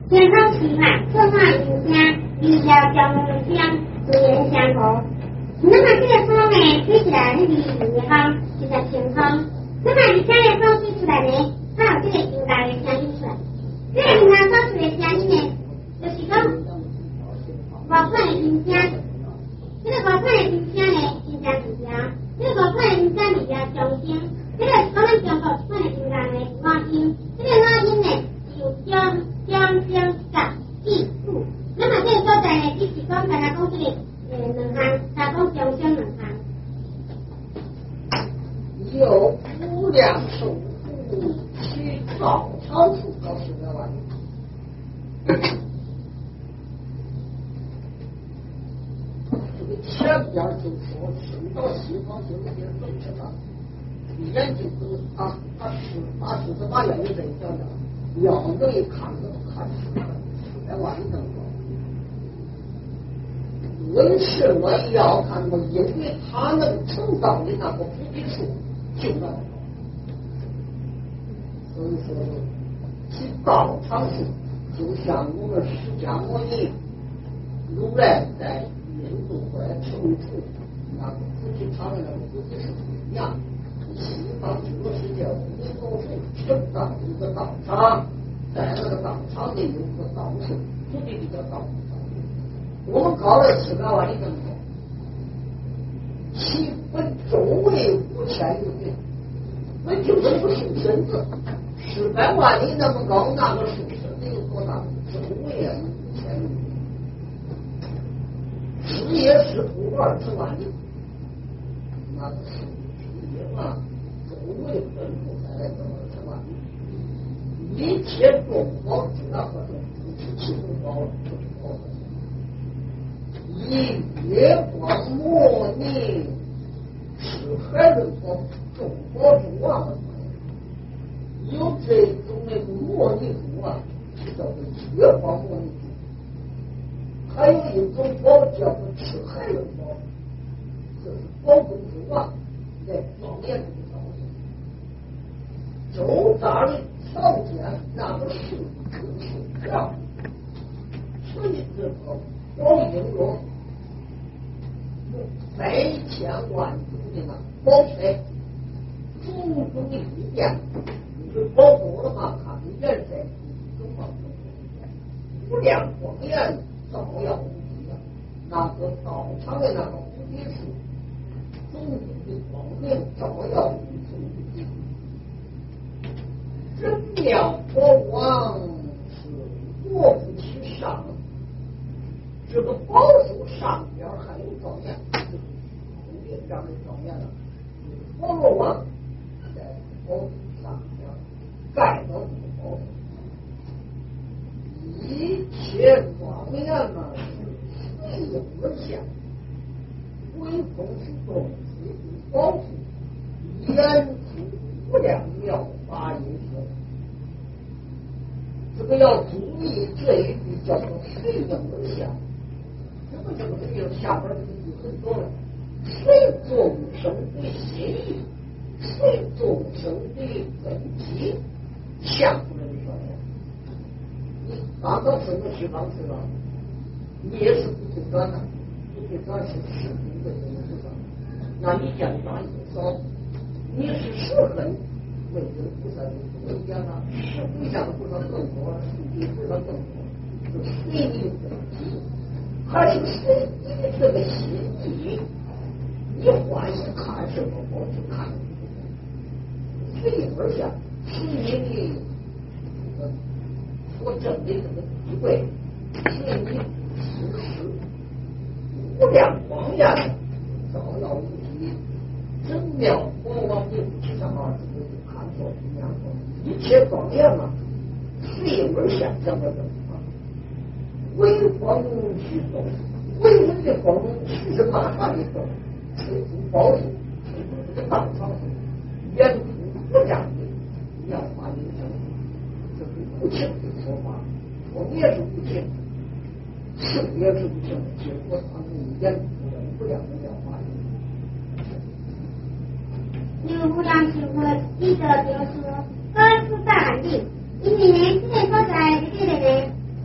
健康起码策划影响，比较交通相资源相合。那么这个风呢，吹起来那个地方就叫天空。那么你家的风吹出来呢，它有这个很大的声音出来。这个很大发出的声音呢，就是讲外款的音响。这个外款的音响呢，真正重要。这个外款的音响比较中声。这个我们中国一款的音乐呢，外音。这个外音呢，有中、中、高、低、副。那么这个所在呢，只是讲大家讲这个两项，大家讲中声两项。 有无量寿父去早朝处告诉了万这个前边就说生到西方就有点本事了，研究都他是把原理在讲的，要能一看出来万等为什么要看到？因为他能成道的那个菩提树就那么高，所以说其道场树就像我们释迦牟尼如来在印度或者成处那个菩提场的那个菩提树一样，西方极乐世界无多数成道的一个道场，在那个道场里有个道树，菩提比较道。我们搞了700万里这么多，其本周围5000余里，那就是个树身子，400万里那么高，那个树身子有多大？周围啊5000余里，视野是不20万里，那个树视野嘛，周围分布在这20万里，一切众宝质量和众不是其中宝了，不是宝的。以月光模拟是海伦宝众宝之王的有这种的模拟珠啊，是叫做月光模拟珠。还有一种宝叫做赤海伦宝，这是宝中之王，在庄严中造的。周遭的条件那个树树漂亮，所以这个宝应用3000万种的那宝水，种种的意见，你就宝多了嘛，看你颜色，就放无量光焰照耀无际啊！那个道场的那个菩提树，种种的光明照耀无际。真妙佛王是国不其上，这个宝树上边还有庄严。这样的庄严了，佛罗王在宝树上边盖到这个宝树，一切庄严呢是随应而下，微风之中随着宝树演出无量妙法音声。这个要注意这一句叫做随应而下。什么叫做随应？下边这个句很多了。随众生的心意，随众生的根基，相不能说呀。你刚刚分个西方去了，你也是不听转的，不听转是实不的这个那你讲讲也少，你是实很为这个菩萨就不能讲了，实不讲的菩萨更多，实比菩萨更多，就随你的根基，还是随你的这个心意。你换一看什么，我就看随应而下，是你的所证的这个地位，是你此时无量光焰照耀无际，真妙国王的不上二字就看错一样说，一切庄严嘛，随应而下，这么的啊，微光驱动，微风的光驱是大大的动。吹出宝树，吹出这个道场，演出无量的妙法音声，这是无情的说法，风也是无情，声也是无情，结果他们演出了无量的妙法音。 有无量智慧，一个就是高出大力，因为呢，这个所在这个呢，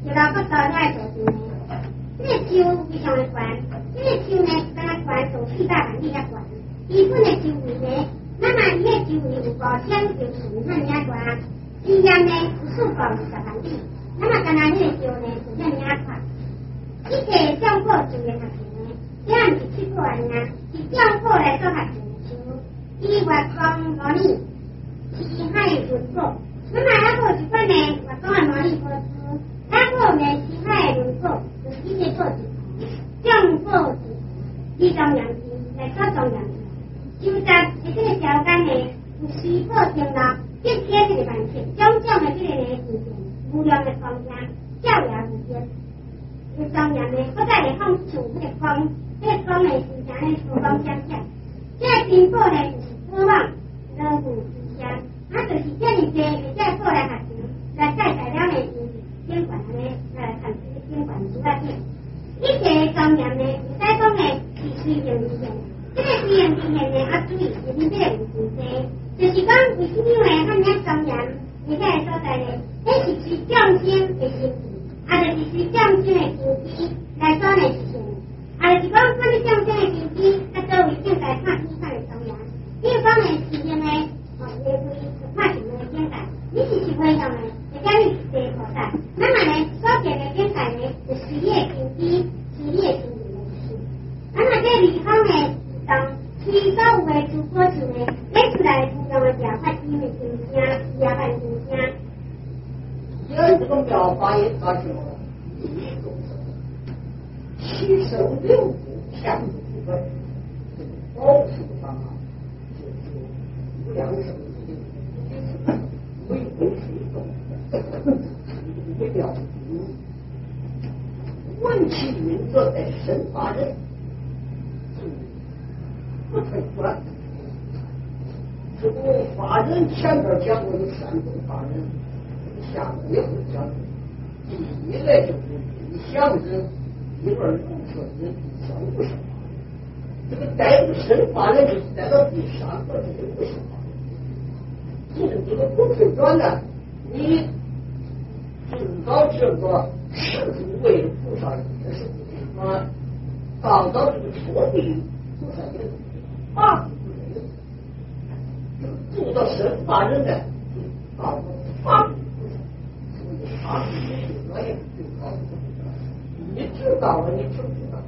非常的悬，这个树呢刚刚悬从400万米遐悬，伊本的周围呢，那么伊个周围有5000条树遐尔大，伊沿呢有4到20万米，那么刚刚迄个树呢是遐尔宽，一个中国住的学生呢，这样是7个人啊，是中国来做学生像伊外公模拟西海轮廓，那么还有一款呢外公的模拟波斯，还有呢西海轮廓就是一些做字。中国字，以中洋字来做中洋字，就在这个条件呢，有水果成立，这些这个万钱，种种的这个呢事情，无量的光景，照耀无边。有中洋呢，我再来放出这个光，这个光呢是啥呢？阳光闪闪。这个苹果呢就是渴望乐福之乡，就是这么多的在过来学生来带材料呢，监管呢看这个监管主要点。一个中年呢，唔使讲呢是水平之线，这个水平之线呢，注意是你这个有时间，就是讲为什么呢？咱遐中年，你这个所在呢，这是水降星的星体，就是水降星的星体来说呢是线，就是讲看你降星的星体，作为现在看天看的中年，比如讲呢是因为也可以看什么现在，你是什么样呢？人家你是这个所在，那么呢，所见的现在呢是水的星体。是你的心理的事，那么这地方呢，当水所有的主果树呢，lấy出来不同的表发音的声声，表发声声。 这种表发音它是一种七声六部相部分，这个包数上啊，就是无量声音，微微水动，微表音。问其名字在神法人，不推断。这个法人前边讲过有3种法人，下面也会讲。第一个就是理想人，第二入顺人，第三不是法人。这个带入神法人就是带到第3个，这个不是法人。这个不推断呢，你知道这个。是诸位菩萨也是不是搞到这个佛地菩萨也是法不是做到神法人呢，搞到法不是，所以法不是这样就搞不了。你知道了，你知不知道？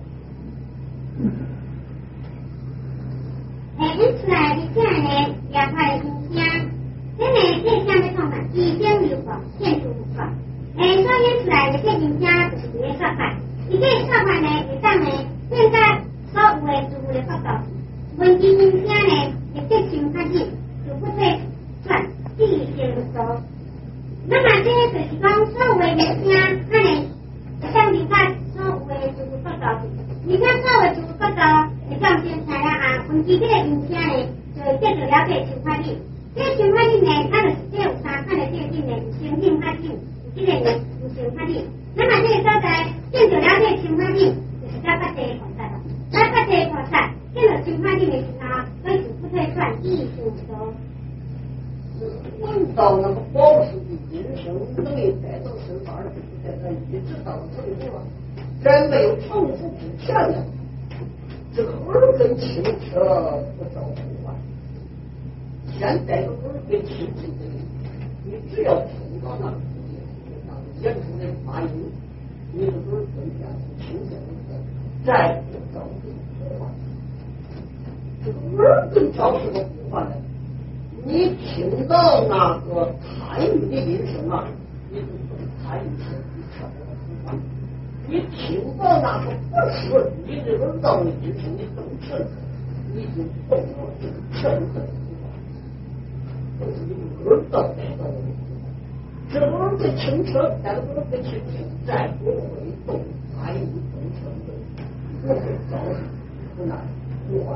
出来的这呢，两块的音箱，这呢这项的方法，已经有过，现出无过。所演出来的这音箱就是这个说法，这个说法呢，会当呢现在所有的事物的角度，文字音箱呢，会得情发现，就不会转地形多。那么这个就是讲所有的音箱，它呢，相比较所有的事物角度，而且所有的事物角度，会降先材料啊，文字这个音箱呢，就会得到了解情发现。这个情发现呢，它就是这有3看的这个性呢，先性发现。这个人有情发力，那么这个所在见到了这个情发力，就是叫八地菩萨了。那八地菩萨见到情发力的时候，所以不退转意识说。 问到那个宝树的今生能力带到身法上，在那一直到这个地方，在没有成佛之前呢，这个耳根清澈不着不坏。先带个耳根清净的力，你只要听到那个。演出的发音，你的耳根变清净了，再不造成破坏。这个耳根造成的破坏呢？你听到那个贪欲的音声啊，你就不是贪欲声，你跳不了破坏。你听到那个不顺你的耳道的音声，你动神，你就动了这个神的破坏，都是你耳道带到的。这个耳根清澈，但是耳根清净，再不会动贪欲动嗔的，不会造成不难破坏。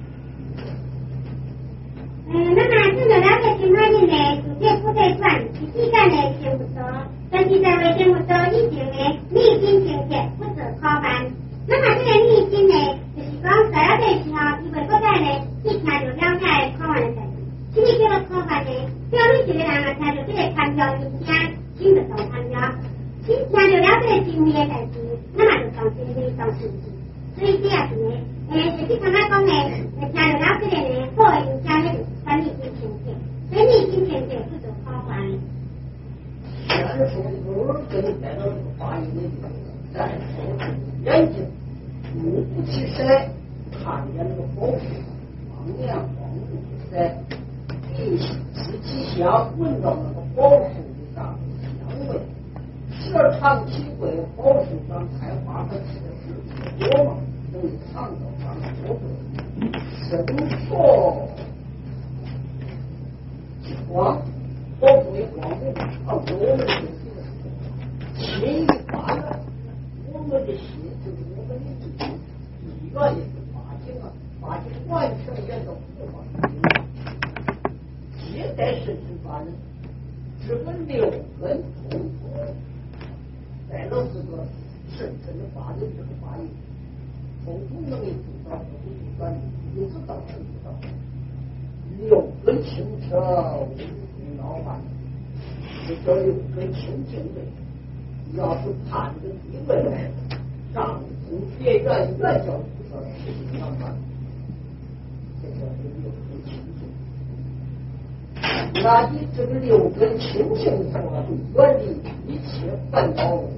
那么这个了解情况呢，直接不对转，时间呢差不多，但是在为差不多以前呢，历经情节不择考办。那么这个历经呢，就是讲在了解时候，因为国家呢，一听就了解考完的代志，什么叫做考办呢？叫你一个人啊，听到这个参标音声，听得懂参标，听到了这个精微的代志，那么就从精微到细致。所以这也是呢，实际上来讲呢，听到了这个呢，好的影响呢，就是管理金钱者，所以你金钱者不走好还。 先说跟你带到这个发音的地方，再说眼睛，目不其身，看见那个宝树上放眼望目不塞，鼻仔细下闻到那个宝树的上香味，舌长体会宝树上开花和结实果嘛，能尝到上果味，深说光。宝树的光明啊，我们的心一发愿，我们的心就是我们的意愿，意愿也是发心啊，发心完全沿着佛法接待神圣法人，这个六根通透，带了这个神圣的法人这个法义，通通能力做到不是专利，你知道是知道，六根清澈。老板，这叫六根清净的。要是看着地位来，上通结缘，原教菩萨实行老板，这叫六根清净。那你这个六根清净的话，就远离一切烦恼了。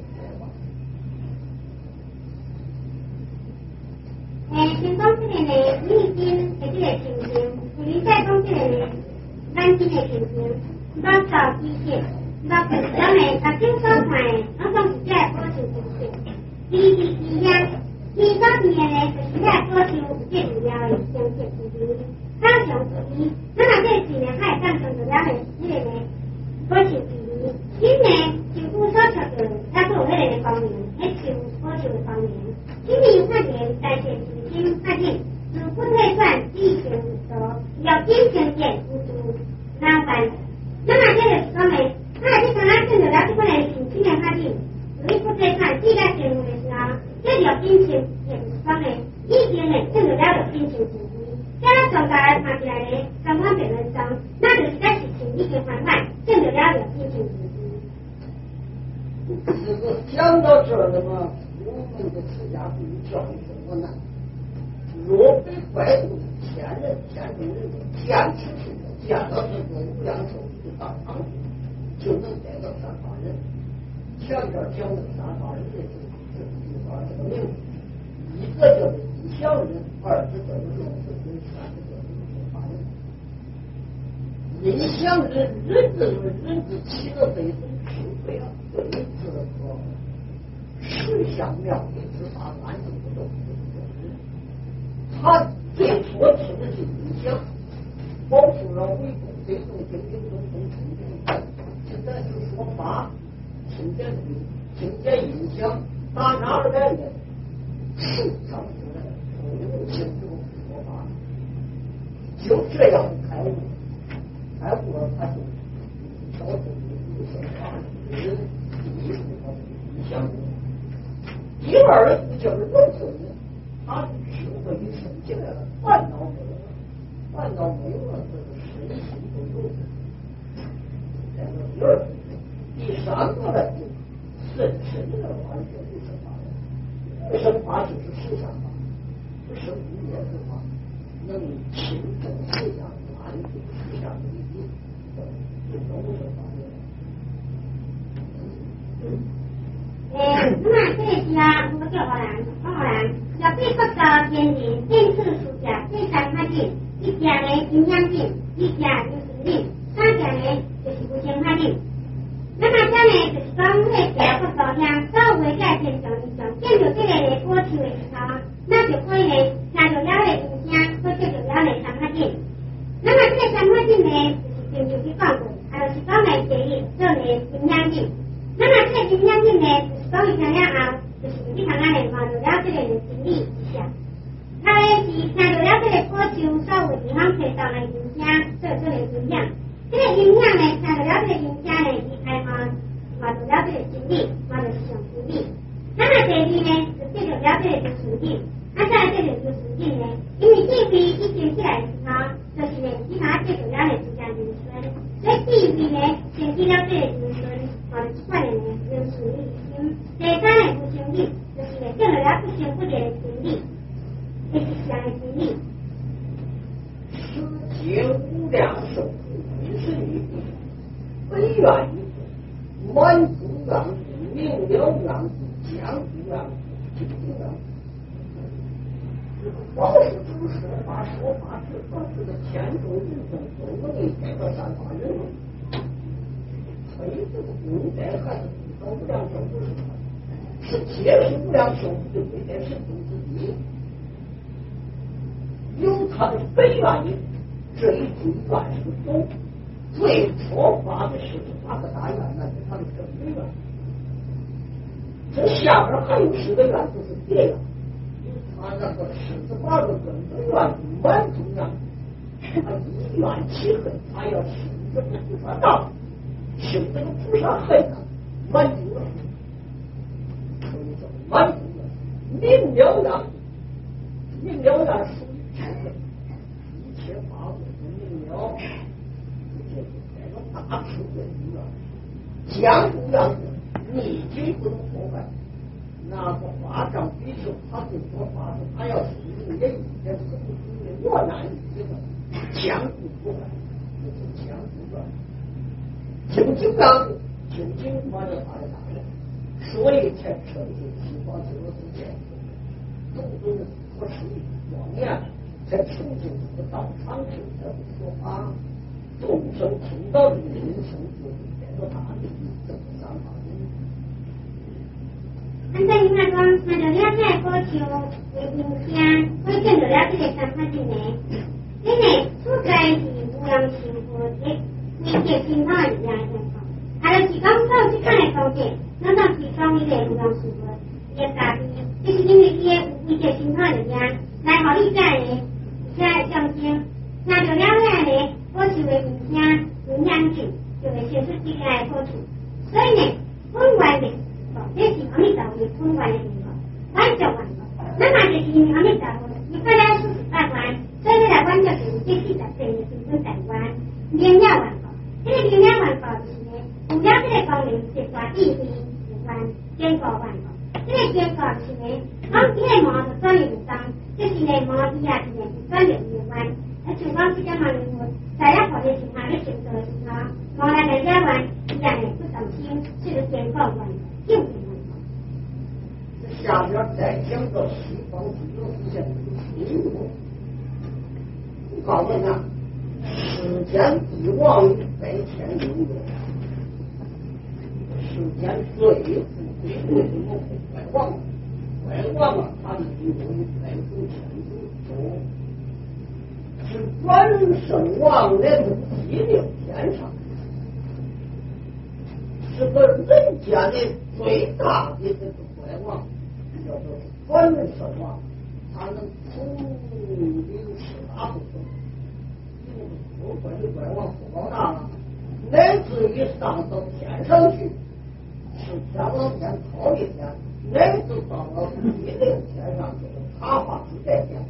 先讲这个呢，你已经在这个清净，你再讲这个呢，咱今的清净。咱找机械，咱本身呢，咱经所看的，咱总是在保守精神。一样，你当年呢，就是在保守最重要的相信之一。他想之一，那么这几年还当成主要的这个呢，保守之一。今年政府所求的，他做未来的方面，还求保守的方面。今年发现，但是已经发现，如不推算疫情的，要精神点不足，麻烦。那么这个是说明，他去看他挣得了这个人心情的发展，你不再看自家节目的时候，这条心情也是说明，已经呢挣得了的心情之一。在他手下看起来呢，双方辩论上，那就是在事情已经缓缓，挣得了的心情之一。 这个讲到这儿了嘛，我们的自家对于教育怎么难？若非怪物天人天中人，见之是见到这个无量寿。大堂就能带到三法人。前边讲的三法人的这个名字，一个叫做异想人，二个叫做肉身人，三个叫做佛法人。异想人，人之起的背后智慧啊，对这个实相妙理之法，安住不动的人，他最初听的是异想，保住了为公。这种经中现在是说法，听见影响，打哪儿来的？树上出来，不清楚说法，就这样开悟，开悟了他就调整有些法人艺术和影响。第二个就是肉身人，他智慧升起来了，烦恼没有了，烦恼没有了，这个身心。第二，第三个呢，就深深的完全不生法了。生法就是实相法，不生无业之法，能清正实相，安住实相的理解，就都是法那么这个是啊，我叫何人？要对国家建立电次数价第三法定，一家呢营养定，一家就是定，三家呢就是无限法定。那么这呢就是讲会调个导向，稍微改变上一种，见到这个的过去的时候，那就可以呢拿到了的影响，或者就了的三法定。那么这个三法定呢，就是经济讲过，还有是讲来建立这类营养定。那么这个营养定呢，就是讲一下了后，就是你看看呢，拿到了这个的经历一下。他呢是拿到了这个过去稍微地方提到来影响，这类影响。这个影响呢，拿到了这个影响呢，离开嘛，拿到了这个经历，拿到是上经历。那么第二呢，是这个了这个就是定，再来这个就是定呢，因为这位一定起来的时候，就是呢，其他这个了的之间人生，所以第一呢，先记了这个人生，这块的呢，人生理心， 幸福的经历，这是这样的经历。 世界无量寿，一是女，非愿意满足让子，明了让子，将子让子，精精让子。老是只说话只说是个天中人中做我的这个善法人物，所以这个不该孩子到无量寿不是他，是接受无量寿就对待神宗自己，有他的非愿意，这一句愿是个种，最初发的48个大愿，那是他的正非愿。这下边还有10个愿就是别愿。他那个48个根本愿满足让他一愿起恨，他要修这个菩萨道，修这个菩萨恨啊，满足了，所以说满足了，明了让属于智慧，一切法物都明了，这就是这个大智慧的愿，将不让逆境不能破坏。那个法杖比丘，他就说法子，他要是也一点不是我难一个将不破坏，就是将不断，究竟让究竟把这法的大人，所以才成就西方这个世界，种种的合适庄严，才成就这个道场修才不说法，众生听到这个音声就变得大力，这个三法人。 按照你那讲，按照了解过去的影响，我见到了这个想法之内，因为处在是无量幸福的世界情况一样情况，还有是讲到去看的方面，那到其中的无量幸福也大的，就是因为这些一些情况一样，来好理解的，加相信，那就了解的过去的影响性，就会显出这个来好处，所以呢，本外的。这是阿弥陀佛通关的地方，完就完了。那么就是因为阿弥陀佛，你过了48关，所以来完就是这40岁的新生在关，明了完了。这个明了完了就是呢，除了这个功能是抓地气有关，经过完了。这个经过是呢，讲这个毛是专业当，就是呢毛以下是呢是专业有关。那就讲这个毛呢，在了好的情况，你选择的情况，毛来了了完，一样呢不动心，是个经过完了。 下边再讲到西方极乐世界的因果，我告诉你啊，世间帝王在天有有，世间最富贵的什么坏王，坏王啊，他的因果在诸天中，是转生往来的极乐天上，是个人间的最大的这个坏王。叫做转生王，他能统领18部分，不管是怪王不高大了，乃至于上到天上去，是天王天、忉利天，乃至到了第6天上就是他化自在天，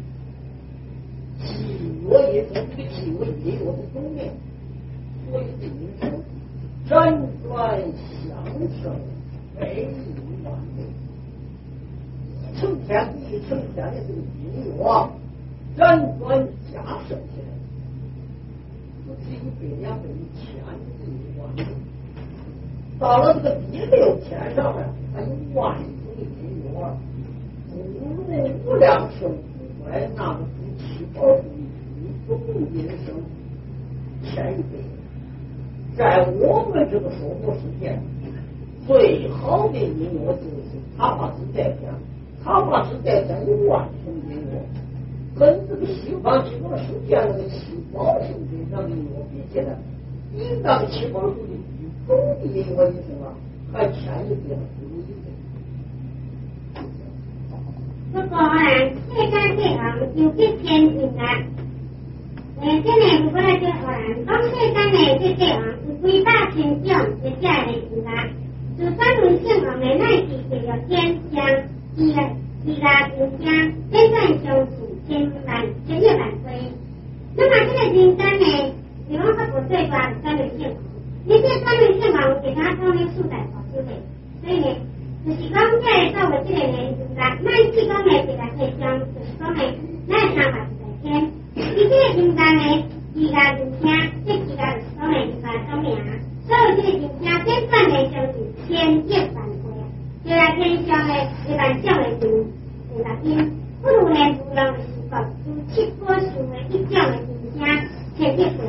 积我一种这个积我一我的总命，所以这一生辗转相生，非一万倍。成天地成天的这个因果，辗转加生起来，不止100、200、1000的因果。到了这个第6天上面，还有万种的因果，不如无量寿不怪那个主七宝主义种因生1000倍。在我们这个娑婆世界，最好的因果就是他化自在天。他化自在天有万种因果，跟这个西方极乐世界那个七宝圣经上的因果比起来，比那个七宝圣经宇宙的因果一生啊，还1000倍不如1倍。 不过啊，世间这行有些天命啊，这呢，如果来这行，讲世间呢这行是规大天将这下来的啊，就专门性行的那是这个天将。第二天香，真正相处千月万岁。那么这个人生呢，比方说不对吧？专门性行，你这专门性行给他说明数代好智慧，所以呢，是就是讲这个作为这个呢，就是讲，咱是讲呢，这个现象，就是讲呢，咱的想法是在天。伊这个人间呢，自家人听，这自家就是讲呢，人家讲名，所以这个人听变转呢，就是千亿万倍，就来天上呢，一万种的人会来听，不如呢，不用的是讲，如七果树的一种的人听，千亿倍。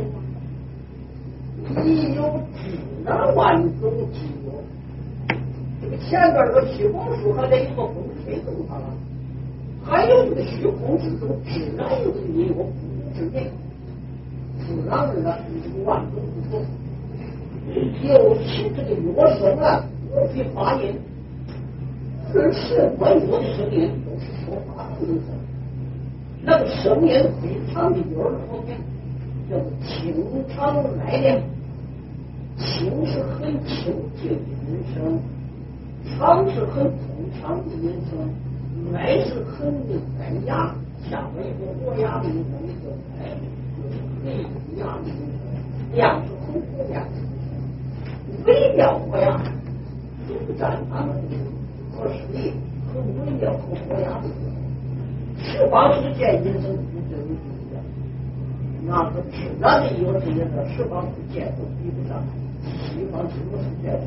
你有自然万种之用，这个前边这个虚空树还得有个风吹动它了，还有这个虚空之中自然有你我不知内，自然而然是这个万种之中，尤其这个乐声啊，我去发音，而是万有的声音都是说话的声音，那个声音非常的有好听，叫做清长来亮。清是很清净的音声，长是很通畅的音声，来是很淡雅，像一个磨牙的一种一个来，就是很优雅的音声，亮是很洪亮的音声，微妙磨牙，独占他们和实力，很微妙和磨牙的音声，十方世界音声不等于不一样，那个自然的有这些的十方世界都比不上。西方什么世界？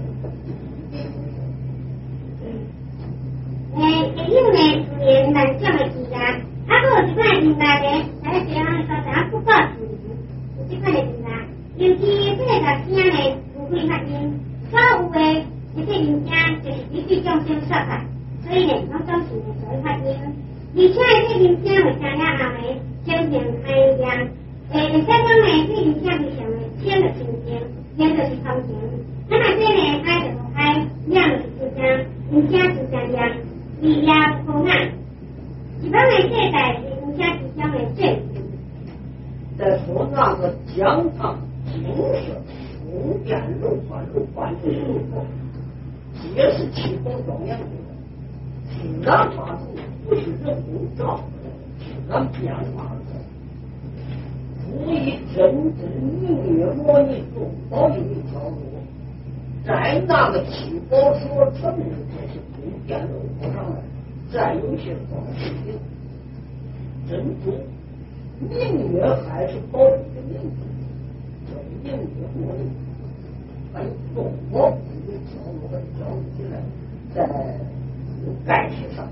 因为呢，自然万种的自然，啊，还有一款人来呢，在这样的所在不够自然，有这款的自然，尤其这个声呢，有会发音，所有的这些人声就是必须众生所发，所以呢，我总是呢所以发音，而且这人声会听了后呢，心情开亮，而且讲呢，这人声非常的听得清净。亮就是空情，那么这呢，开就是开，亮就是自家，人家自家亮，力量不暗。一般的世界是人家之间的最。 再说那个江堂金色书店楼环楼环的时候，皆是气功庄严的，自然发出，不是人工造的，自然变化的。不以真正明月模拟中保有一条路，在那个七宝所成的这些宫殿楼阁上来，再有一些装饰品、珍珠、明月还是保有的明珠，这明月模拟，还有中国一条路的交起来，在盖世上，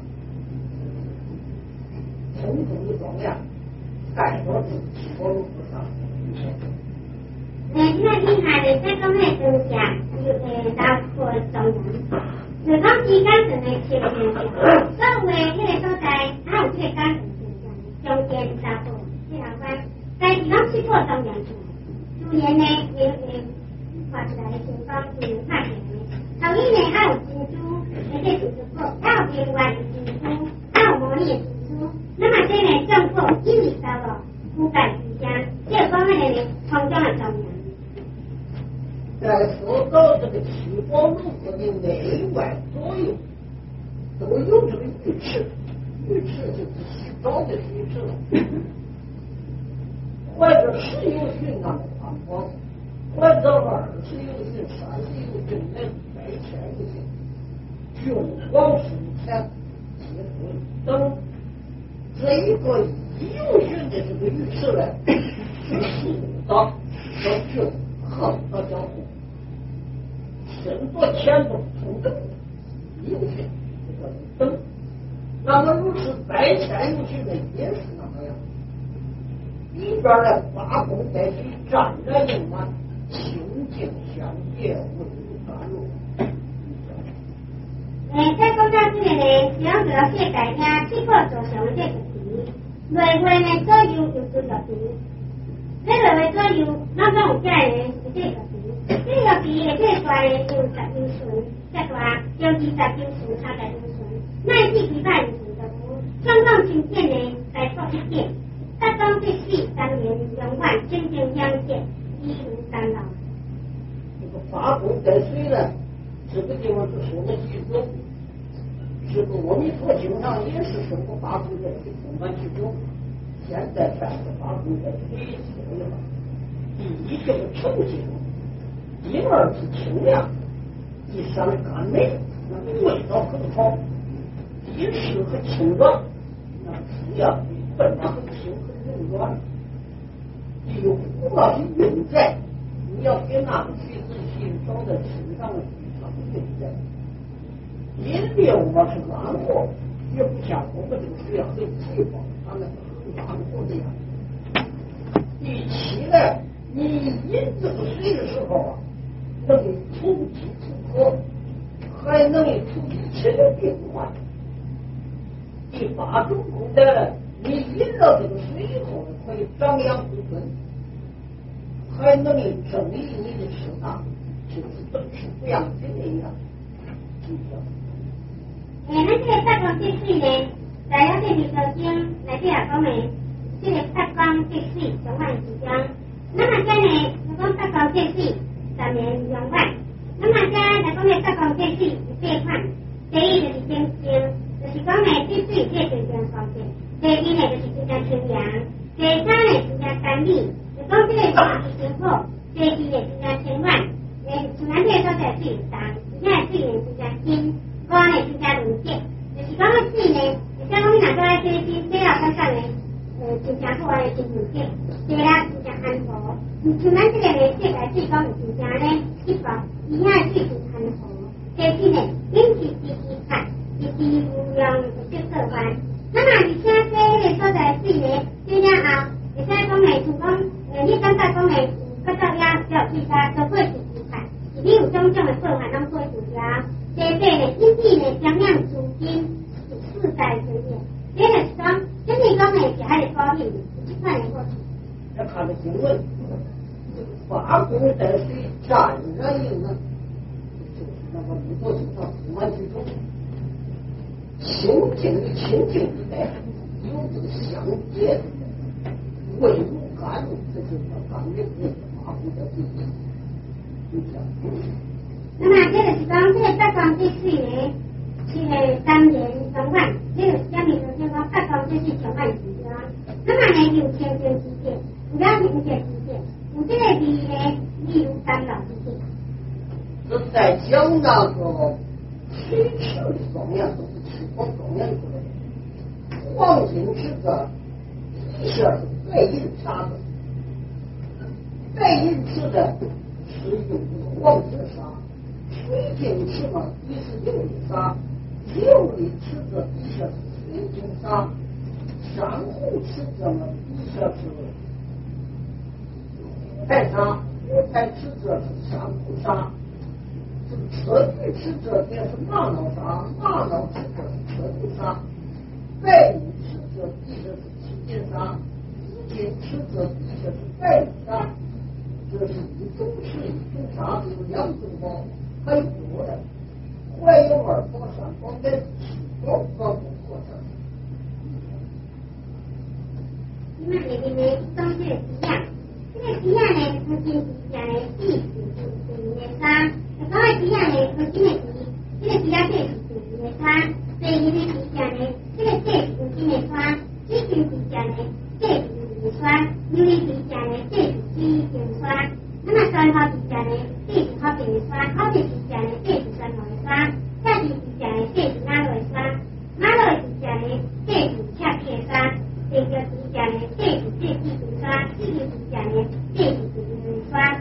重重的庄严。盖到自己火炉上。 因为厉害的这种的增加，就包括中央，就讲时间上的切换，所有的迄个所在，还有这个感情现象，中间包括这两关，在地方去做中央出来，自然呢也画出来的情况是看起来，后面呢还有珍珠，而且珍珠果，还有另外的珍珠，还有模拟的珍珠。那么这呢，政府因为到了覆盖之下，这方面的空中的中央。 在说到这个七宝楼阁的内外左右，都有这个浴池，浴池就是洗澡的浴池了。怀着10有旬那么宽广，怀着20有旬、30有旬，乃至100有旬，雄广深浅，皆不等。这一个1有旬的这个浴池呢，是竖的到平，横到交互，深多浅多同等1有旬，这个等。那么如是100有旬的也是那么样，里边的8公在其湛然盈满，清净相接，无有干入。 在国家这个呢，使用这个世界呢，去过做上的这个题，内外呢左右有这个题，这个为左右，那种有这个呢是这个题，这个题的这大呢有10有顺，这大有20有顺，差在有顺，那是几百有顺的无，相当清净呢，在做一点，大当这4、3年永远真正相见，一无干扰。 这个8公在水呢，这个地方是说的其中。这个阿弥陀经上也是说过8公在水充满其中，现在3个8公在水里了。第一就是澄净，第二是清凉，第三干美， 那味道很好，也是很清软，那主要本来很轻很柔软。有胡老师用在，你要给那个橘子心装在身上的它不用在。饮料嘛是软和，也不像我们这个水很脆薄，它那个很软和的呀。第七呢，你饮这个水的时候啊，能除饥除渴，还能除一切的病患。第八种功能，你饮了这个水以后，可以长养护根，还能整理你的肾脏，就是本是不养生的一样。 咱这个发光节水呢，在了这里头经来这讲的，这个发光节水总万之中。那么讲呢，如果发光节水10年用完，那么讲来讲的发光节水有8款，第一就是精精，就是讲呢节水这真正方便；第二呢就是增加清凉；第三呢增加甘味，就讲这个话是真好；第四呢增加清软，像咱这个所在水重，而且水呢增加金。我呢增加溶解，就是讲个水呢，而且讲你若做来洗身，洗了感觉呢，真正好诶，真溶解，洗了真正安和。像咱这个呢，洗来水讲真正呢，一薄，而且水真安和。第四呢，饮食第一款，第二有用接受完。那么而且洗迄个所在水呢，洗了后，而且讲呢，像讲，你感觉讲呢，觉得也只有水沙都可以第一款，你有种种的做法拢可以做了。第八呢，因为呢，将养资金是世代之业，这个是讲，这里讲呢是还是保险，这款的好处。 要看的经文，法公在水沾染用呢，就是那个不多情况，完全中清净的清净之代，有这个相接的，味如甘露，这就是刚才那个法公在水，就这样。 那么这个是讲，这个发光节水呢，是3年用完，这个是讲明头先讲发光节水用完时间。那么呢有清净之节，有了清洁之节，有这个味呢，味如甘露之节。 这在讲那个水池的方面，都是吃光方面出来的。黄金池子底下是白银沙子，白银池子是用这个黄金沙。水晶池嘛，底是琉璃沙，琉璃池子底下是水晶沙，珊瑚池子嘛，底下是五台沙，五台池子是珊瑚沙，这个车具池子也是玛瑙沙，玛瑙池子是车具沙，白玉池子底下是青金沙，紫金池子底下是白玉沙，这是一种是一种沙，有2种包。还有多的，还有2包3包的7包过程。 那么这个呢，当这个鸡呀，这个鸡呀呢，它经鸡呀呢，地是的沙，那讲个鸡呀呢，它真的是，这个鸡呀这是地的沙，所以呢鸡呀呢，这个这是金的沙，水晶鸡呀呢，这是的沙，琉璃鸡呀呢，这是水晶沙。那么酸花鸡呀呢，这是好变的沙，好变鸡呀呢，这是酸花的沙，下地鸡呀呢，这是马路的沙，马路的鸡呀呢，这是恰克沙，这个鸡呀呢，这是这地的沙，这个鸡呀呢，这是地的沙。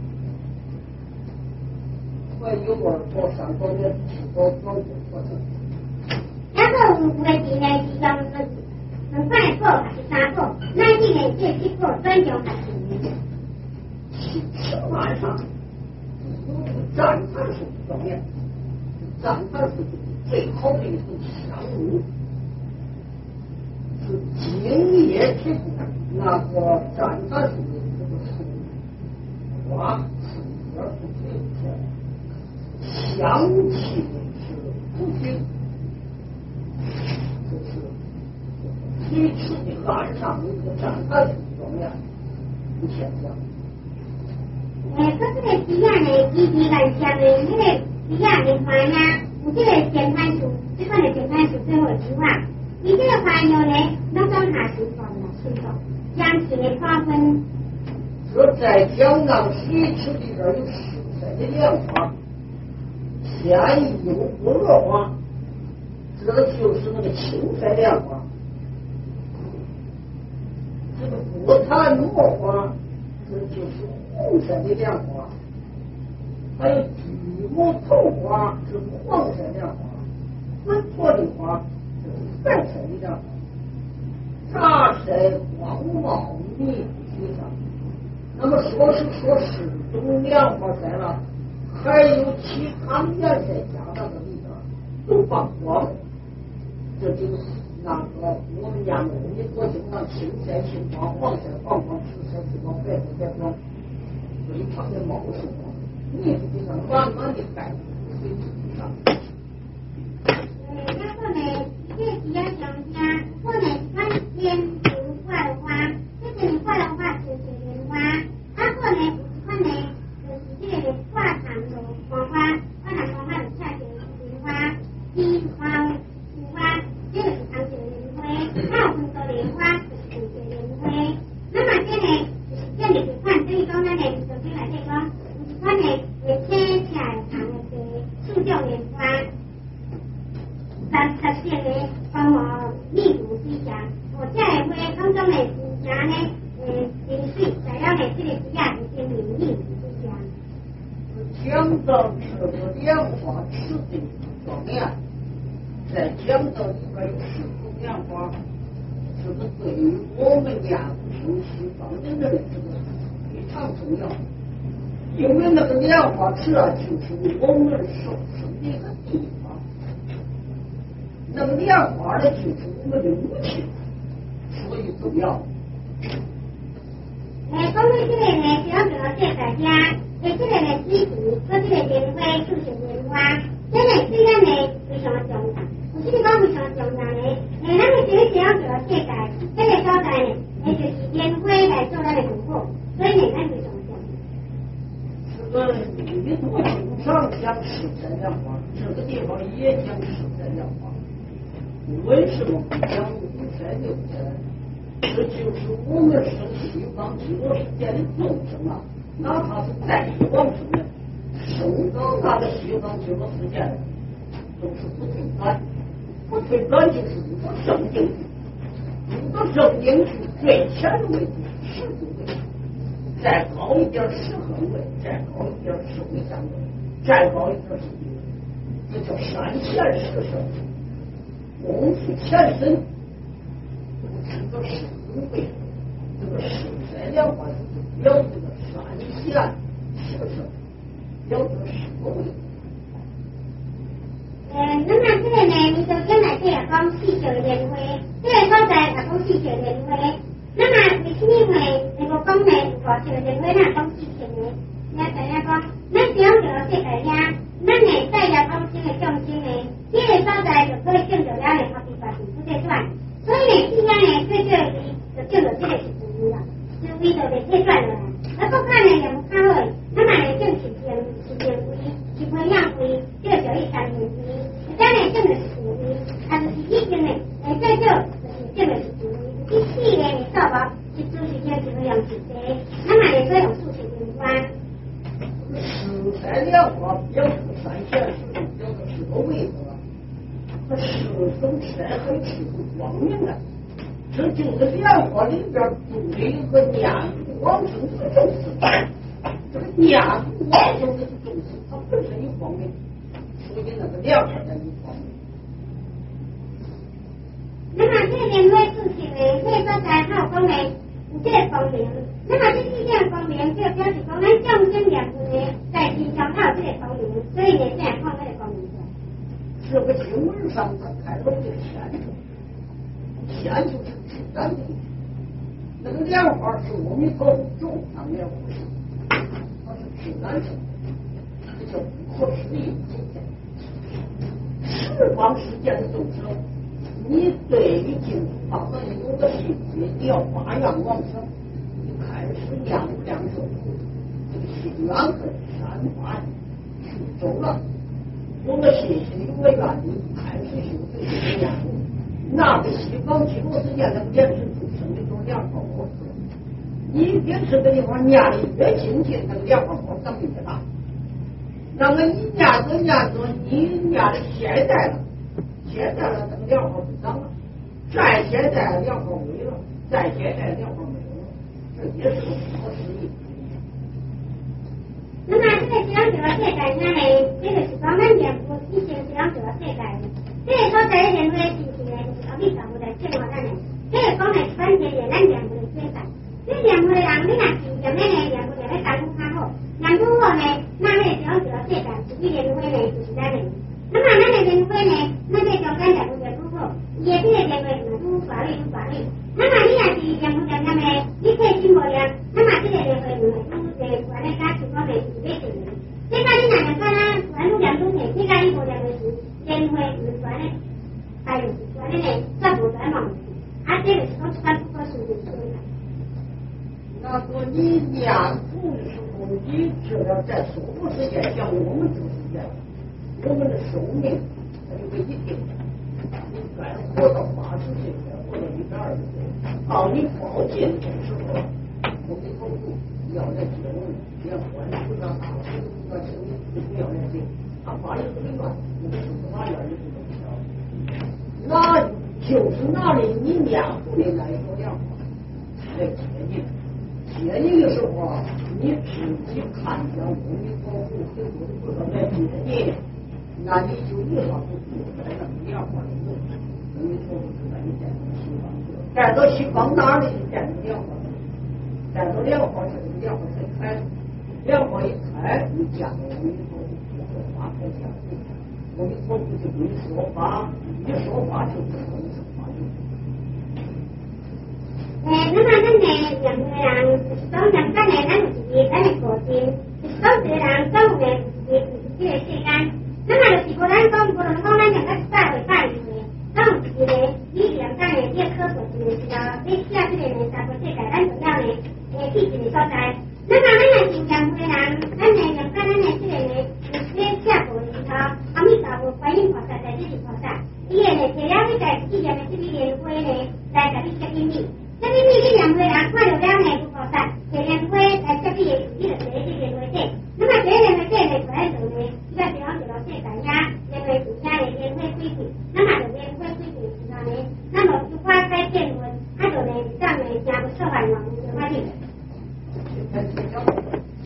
还有2包3包的7包过程。 然后有的鸡呢是用2块还是3块，那这个这7块专用还是？ 吃晚上有这个赞叹树方面，赞叹树最好的一种香物，是茎叶体那个赞叹树的这个树花树叶是最甜，香气是不均，就是水池的岸上有这个赞叹树方面有现象。 可是个鸡呀呢，鸡来讲呢，那个鸡呀的花呀，有这个咸番薯，这款的咸番薯最好吃啊。你这个花药呢，拢讲下水放了，水放，将其的花分。 这在江南水池里边有10色的莲花， 天有不恶花，这就是那个青色莲花。这个不谈墨花，这就是红色的莲花。还有巨木头花是黄色莲花，粉托的花是白色的莲花。杂色黄茂密水上，那么说是种莲花在了，还有其他颜色加到的里边都放光，这就是那个我们家农民所经常青色青光、黄色黄光、紫色紫光、白色白光，非常的茂盛光，你实际上满满的盖在水地上。 然后呢，这几样商家，或者看见有花的花，就是你花的花是莲花，然后呢，看呢就是这个花坛的黄花，花坛黄花的菜是莲花，金花、树花，这个是常见的莲花，还有很多莲花就是莲花。那么这呢，就是这里是看这一种呢，就是来这个，看呢也切起来长的是树叫莲花。实现呢，帮我密度之下，我这个花当中呢，是啥呢？饮水，材料呢，这个是亚是先密度之下。 讲到这个莲花池的方面，再讲到里边有10种莲花，这个对于我们研究西方人的这个非常重要，因为那个莲花池啊，就是我们受生的一个地方。那个莲花呢，就是我们的母亲，所以重要。 讲到这个呢，主要是大家，这个呢水池和这个莲花就是莲花，这个虽然呢非常重要，我是讲非常重要呢。咱们这个主要世界，这个所在呢，就是莲花来做咱的保护，所以呢，咱非常重要。 这个你多经常讲十三莲花，这个地方也讲十三莲花。为什么不讲5山6山？这就是我们生西方极乐世界的众生啊，哪怕是再往生的，生到那个西方极乐世界的，都是不退转，不退转就是入到圣境去，入到圣境去最前的位置是十度位，再高一点10恒位，再高一点10回向位，再高一点10地位，这叫山前10圣。功夫前身，这个是为这个十三莲花就是表这个山前10圣，表这个10个位。 那么这个呢，你首先来这个讲4条莲花，这个所在也讲4条莲花。那么为什么会能够讲呢5条莲花，那讲4条呢？你知影讲，咱只要这个世界呀，咱呢在也讲这个众生呢。这个所在就可以见到了呢，好比说是不对转，所以呢，今天呢，最就见到这个是主义了，主义就被切断了。而不看呢，也不看好，那么呢，正是规，是培养规，这个叫3年规。当然正的是主义，但是已经呢，最就就是正的是主义。第4呢，你说吧，是就是叫什么样子的？那么呢，所以有数学有关。 13莲花表示山前10圣，表示10个位置。10种山很是光明的，这就是莲花里边主力和念珠往生的众生。这个念珠往生的众生，它本身有光明，所以那个莲花才有光明。 那么这个莲花事情呢，这个所在还有讲呢，有这个光明。那么这4件光明，就表示讲咱众生两分呢，在心上它有这个光明，所以呢，这样看这个光明。 这个经文上它开了这个天主，天就是自然的，那个莲花是我们所种上莲花树，它是自然生的，这叫不可思议的现象。十方世界的众生，你对于净土法门有个兴趣，你要发扬往生，你开始量寿，这个心愿和山花去走了。有了信心，有了愿力，开始修这些念头，那个西方极乐世界那个莲池众生的就是莲花火出来。你越是个地方念的越精进，那个莲花火长得越大。 那么一年多你年的现在了，等两号不涨了，再现在两号没了，再现在两号没有了，这也是个好事情。 那么这个讲这个世界上呢，这个是专门念不以前讲这个世界的，这个所在的认为信息呢，就是到底上不在情况上呢，这个方面关键的咱念不的解释，这念不的人你那信息呢，念不的那干不看好，念不好呢，那个讲这个世界自己认为呢就是咱的。那么咱的认为呢，那个叫咱念不的不好，也这个认为是不法律。那么你要是念不的那么，你可以听我的，那么这个认为呢，不在关键价值方面是没对的。这个你哪能说呢？关注两种的，这个你不认为是认为是关的，还有是关的呢，这不在忙。这个是都传不可数的说的。 那个你念书的时候，你知道在中国时间像我们这个时间，我们的寿命有个一定，应该活到80岁，活到120岁。到你报进的时候，我们头部要来结婚，连官司啊、大事啊、生意都不要来结，他法律不乱，我们司法院也不能调。那就是拿的你念书的那一个量来接你的时候啊，你自己看见阿弥陀佛很多的菩萨来接你，那你就一下子不在那2块的路，阿弥陀佛就把你带到西方去了，带到西方哪里就带到2块，带到2块这个2块才开，2块一开，你见到阿弥陀佛就会花开见佛，阿弥陀佛就给你说法，一说法就知道你是法律。 那么咱呢，任何人当然咱呢，咱自己咱的个性，当时人总呢自己的世间。那么就是个咱讲，咱讲咱个社会大议会，咱有一个理念，咱呢也可做一个是叫你写这个呢，社会世界咱重要的体制的所在。那么咱呢是任何人，咱呢用咱呢这个呢，写过的时候，阿弥陀佛观音菩萨在这里菩萨，伊个呢只要你在自己的这里联会呢，来给你写给你。这边你两回人看到两年不好散，这两回这边也自己的这边回这，那么这两回这边出来之后呢，一个地方就到这大家两回自家的两回规矩，那么就两回规矩之后呢，那么就花开见闻，他就呢这样呢加入社会网络的环境。